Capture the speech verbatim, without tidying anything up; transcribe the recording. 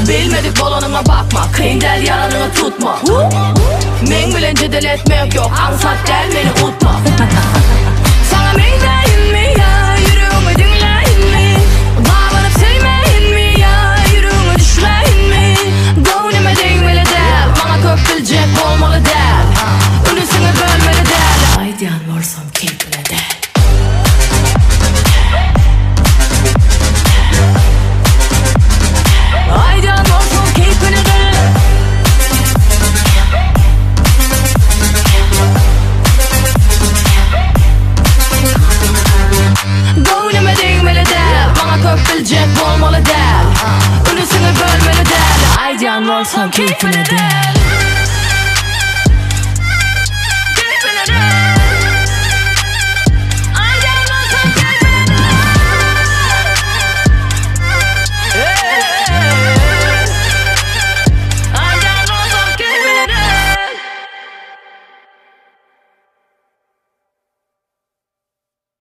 Bilmedik olanına bakma, kıyın del yaranını tutma. Men bilen cedel etmek yok, ansat del beni utma. Sana men deyin mi ya, yüreğimi dinleyin mi? Bağlanıp sevmeyin mi ya, yüreğimi düşleyin mi? Gönlüme değmeli del, bana köp bilecek olmalı del. Ünüsünü bölmeli del. Aydiyan varsam keyfine del. Aydiyan varsam keyfine del. Gönlüme değmeli del, bana köp bilecek olmalı del. Ünüsünü bölmeli del. Aydiyan varsam keyfine del.